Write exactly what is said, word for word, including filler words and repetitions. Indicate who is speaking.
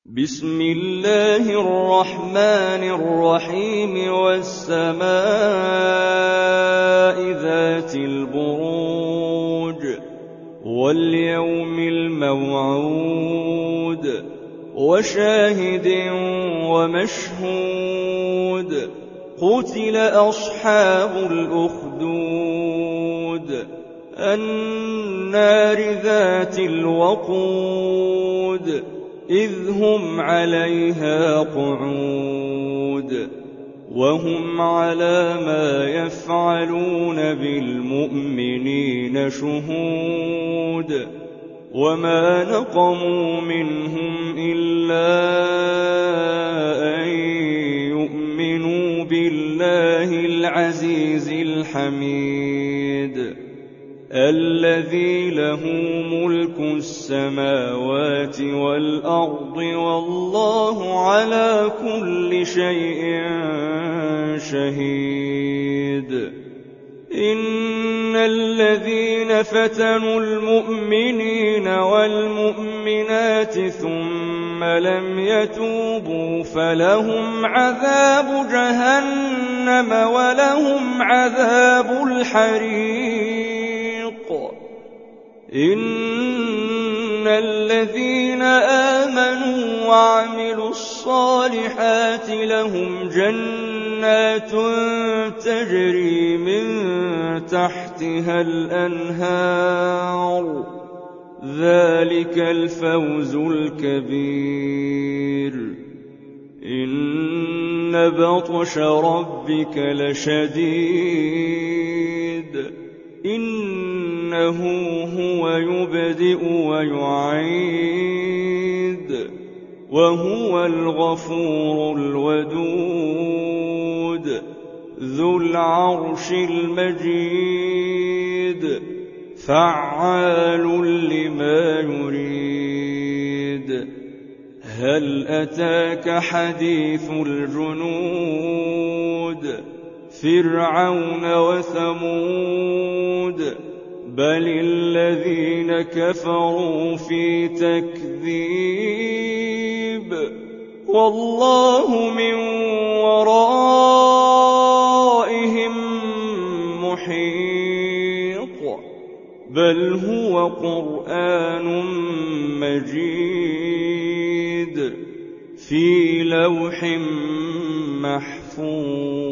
Speaker 1: بسم الله الرحمن الرحيم والسماء ذات البروج واليوم الموعود وشاهد ومشهود قتل أصحاب الأخدود النار ذات الوقود إذ هم عليها قعود وهم على ما يفعلون بالمؤمنين شهود وما نقموا منهم إلا أن يؤمنوا بالله العزيز الحميد الذي له ملك السماوات والأرض والله على كل شيء شهيد إن الذين فتنوا المؤمنين والمؤمنات ثم لم يتوبوا فلهم عذاب جهنم ولهم عذاب الحريق إن الذين آمنوا وعملوا الصالحات لهم جنات تجري من تحتها الأنهار ذلك الفوز الكبير إن بطش ربك لشديد إنه هو يبدئ ويعيد وهو الغفور الودود ذو العرش المجيد فعال لما يريد هل أتاك حديث الجنود فرعون وثمود بل الذين كفروا في تكذيب والله من ورائهم محيط بل هو قرآن مجيد في لوح محفوظ.